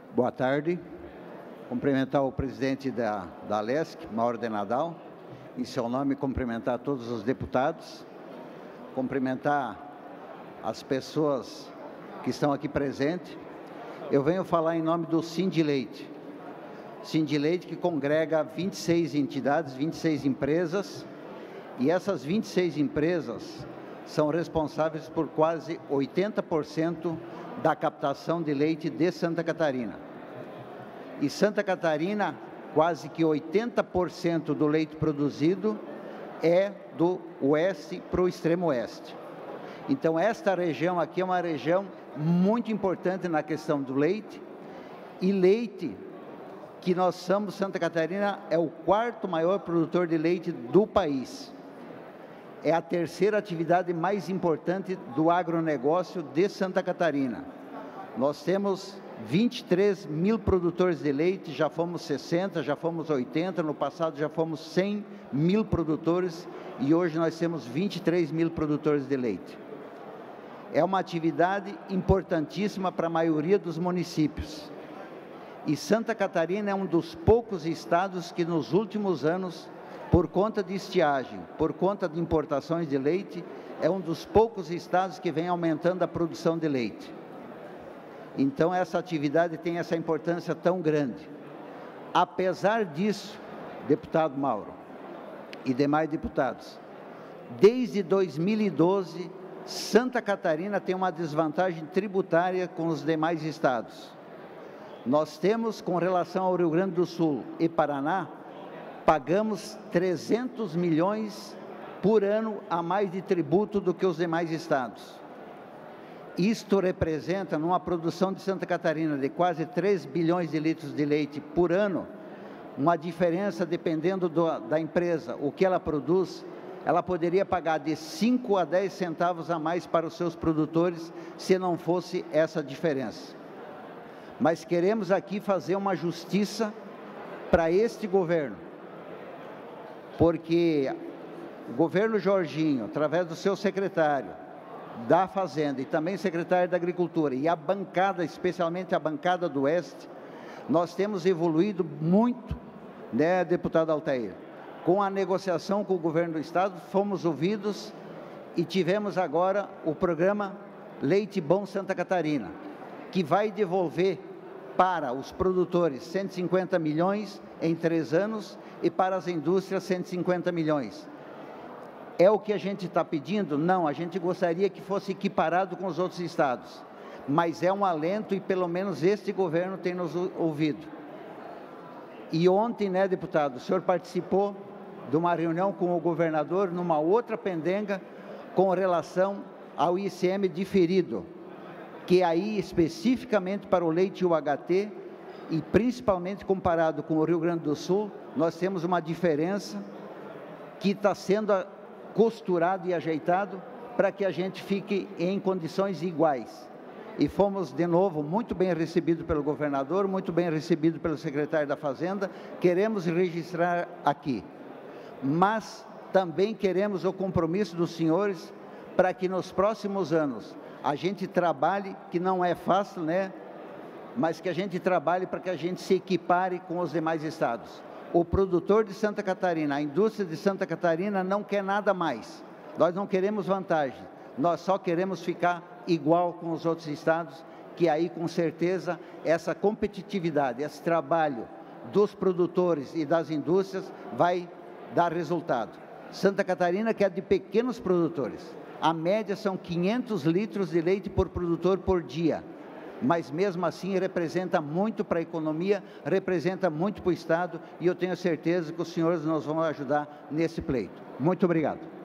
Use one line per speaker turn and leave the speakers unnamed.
Boa tarde. Cumprimentar o presidente da Alesc, Mauro de Nadal. Em seu nome, cumprimentar todos os deputados. Cumprimentar as pessoas que estão aqui presentes. Eu venho falar em nome do Sindileite. Sindileite que congrega 26 entidades, 26 empresas. E essas 26 empresas são responsáveis por quase 80% da captação de leite de Santa Catarina. E Santa Catarina, quase que 80% do leite produzido é do oeste para o extremo oeste. Então, esta região aqui é uma região muito importante na questão do leite. E leite, que nós somos, Santa Catarina é o 4º maior produtor de leite do país. É a 3ª atividade mais importante do agronegócio de Santa Catarina. Nós temos 23 mil produtores de leite, já fomos 60, já fomos 80, no passado já fomos 100 mil produtores e hoje nós temos 23 mil produtores de leite. É uma atividade importantíssima para a maioria dos municípios. E Santa Catarina é um dos poucos estados que nos últimos anos, por conta de estiagem, por conta de importações de leite, é um dos poucos estados que vem aumentando a produção de leite. Então, essa atividade tem essa importância tão grande. Apesar disso, deputado Mauro e demais deputados, desde 2012, Santa Catarina tem uma desvantagem tributária com os demais estados. Nós temos, com relação ao Rio Grande do Sul e Paraná, pagamos 300 milhões por ano a mais de tributo do que os demais estados. Isto representa, numa produção de Santa Catarina de quase 3 bilhões de litros de leite por ano, uma diferença, dependendo da empresa, o que ela produz, ela poderia pagar de 5 a 10 centavos a mais para os seus produtores, se não fosse essa diferença. Mas queremos aqui fazer uma justiça para este governo, porque o governo Jorginho, através do seu secretário da Fazenda e também secretário da Agricultura e a bancada, especialmente a bancada do Oeste, nós temos evoluído muito, né, deputado Altair? Com a negociação com o governo do estado, fomos ouvidos e tivemos agora o programa Leite Bom Santa Catarina, que vai devolver para os produtores 150 milhões em 3 anos e para as indústrias 150 milhões. É o que a gente está pedindo? Não, a gente gostaria que fosse equiparado com os outros estados, mas é um alento e pelo menos este governo tem nos ouvido. E ontem, né, deputado, o senhor participou de uma reunião com o governador numa outra pendenga com relação ao ICM diferido, que aí especificamente para o leite UHT e principalmente comparado com o Rio Grande do Sul, nós temos uma diferença que está sendo costurado e ajeitado para que a gente fique em condições iguais. E fomos, de novo, muito bem recebidos pelo governador, muito bem recebidos pelo secretário da Fazenda, queremos registrar aqui. Mas também queremos o compromisso dos senhores para que nos próximos anos a gente trabalhe, que não é fácil, né? Mas que a gente trabalhe para que a gente se equipare com os demais estados. O produtor de Santa Catarina, a indústria de Santa Catarina não quer nada mais. Nós não queremos vantagem, nós só queremos ficar igual com os outros estados, que aí com certeza essa competitividade, esse trabalho dos produtores e das indústrias vai dar resultado. Santa Catarina que é de pequenos produtores, a média são 500 litros de leite por produtor por dia. Mas mesmo assim representa muito para a economia, representa muito para o estado e eu tenho certeza que os senhores nos vão ajudar nesse pleito. Muito obrigado.